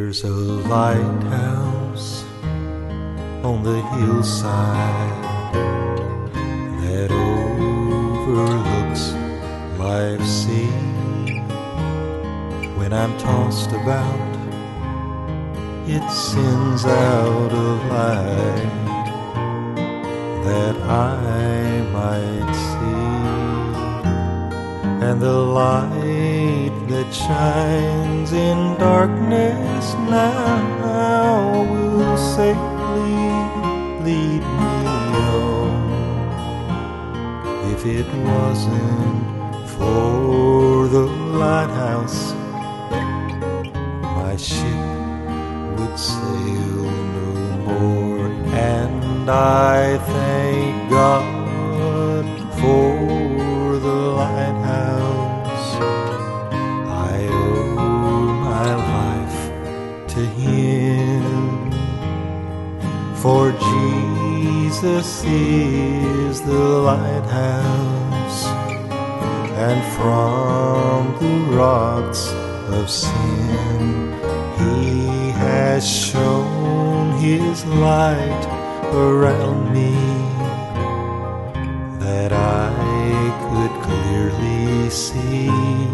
There's a lighthouse on the hillside that overlooks life's sea. When I'm tossed about, it sends out a light that I might see. And the light that shines in darkness now will safely lead me on. If it wasn't for the lighthouse, my ship would sail no more. And I thank God for the lighthouse. I owe my life to Him, for Jesus is the lighthouse, and from the rocks of sin He has shown His light around me, that I could clearly see.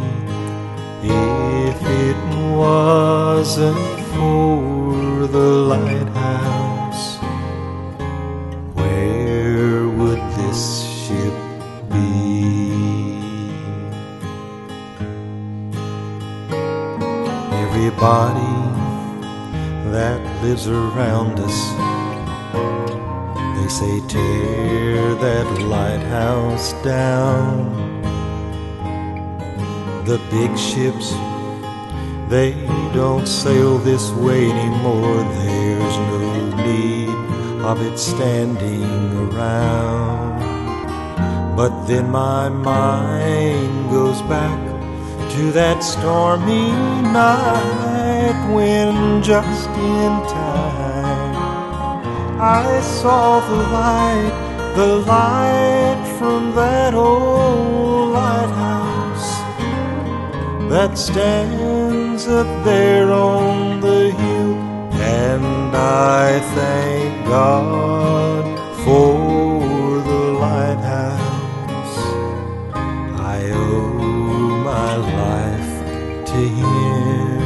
If it wasn't for the lighthouse, where would this ship be? Everybody that lives around us, they say tear that lighthouse down. The big ships, they don't sail this way anymore. There's no need of it standing around. But then my mind goes back to that stormy night, when just in time I saw the light from that old lighthouse that stands up there on the hill. And I thank God for the lighthouse. I owe my life to Him.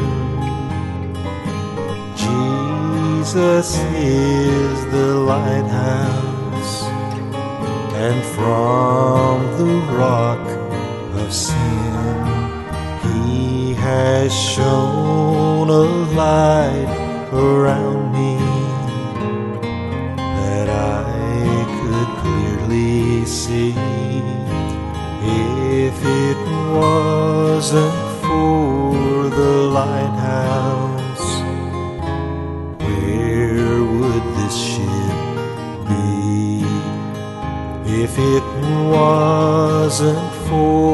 Jesus is the lighthouse, and from the rock of sin He has shown a light around me, that I could clearly see. If it wasn't for the lighthouse, where would this ship be? If it wasn't for